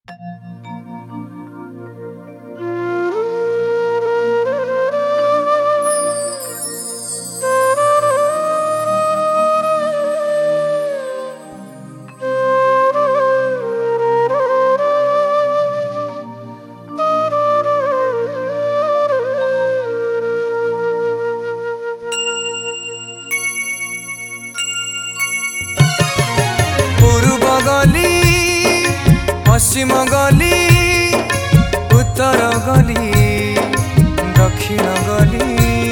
गली पश्चिम गली उत्तर गली दक्षिण गली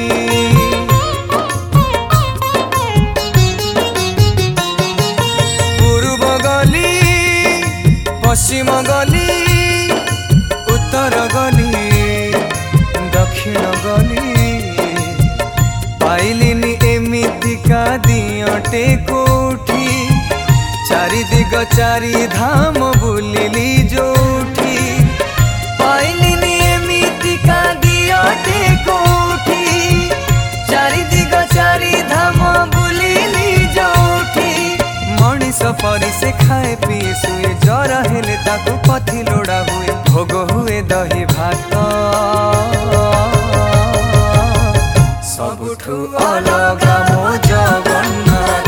पूर्व गली पश्चिम गली उत्तर गली दक्षिण गली पाइलिनी एमितिका दियटे कोठी चारि दिग चारि धाम बुलिली जोठी पाइलिनी एमितिका दियटे कोठी चारि दिग चारि धाम बुलिली जोठी मनीष परी से खाए पी सुए जरा हेले ताकू पथी लोड़ा हुए भोग हुए दही भात सबुठु अलगा मो जगन्नाथ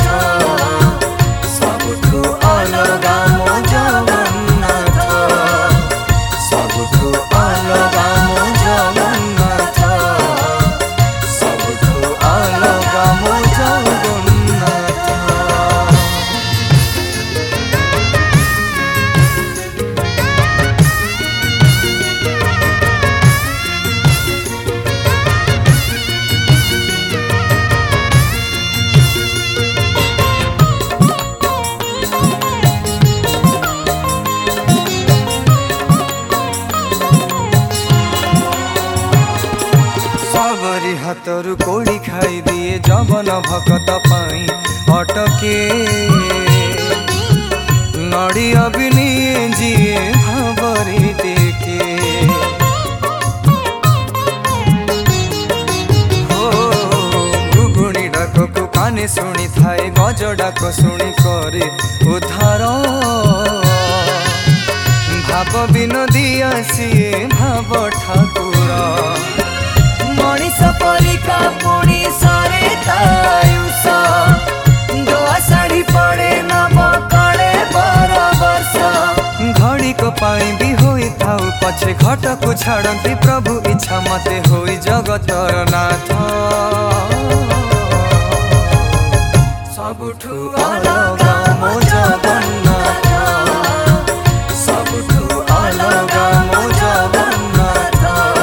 सबुठु अलगा मो जगन्नाथ सबुठु अलगा मो जगन्नाथ सबुठु अलगा मो जगन्नाथ। सबरी हाथरू कोड़ी खाई दिए जबन भकत पाई अटके नड़ी अभिनीए जिए भावरी टेके हो गुगुणी डाक को काने शुणी थाए गज डाक शुणी करे उद्धार भाव विनोदी आसिए भाव ठाकुर मनीष परिका पुणी सरे तायुष दोआ साड़ी पड़े नव कड़े बर वर्ष घड़ी को पाई भी होई थाउ पछे घट को छाड़ती प्रभु इच्छा मते होई जगतर नाथ सबुठु अलगा मो जगन्नाथ सबुठु अलगा मो जगन्नाथ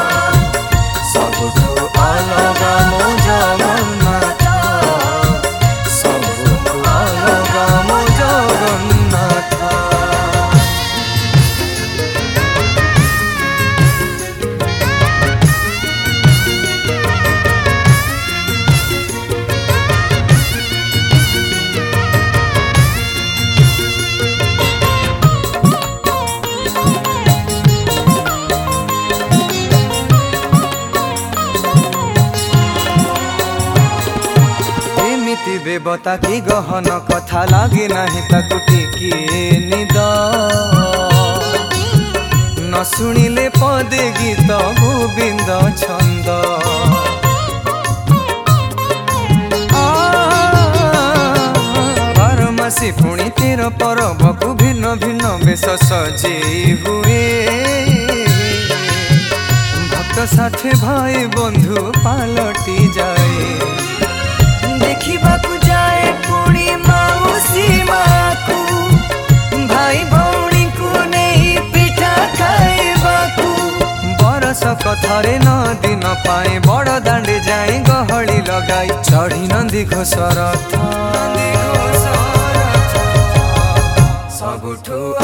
सबुठु अलगा मो जगन्नाथ सबुठु अलगा मो जगन्नाथ। बेबता की गहन कथा लागे नाही ताकू टिकिए निद न शुणिले पदे गीत गोविंद छंद बारमासी पुणी 13 परब को भिन्न भिन्न बेश सजे हुए भक्त साथे भाई बंधु पालटी जाए देखिबाकू जाए पुणी माउसी माकू भाई भौणी को नहीं पिठा खाइबाकू बरस कथारे न दिन पाए बड़ दांडे जाए गहली लगाई चढ़ी नंदी घोष रथ सबुठु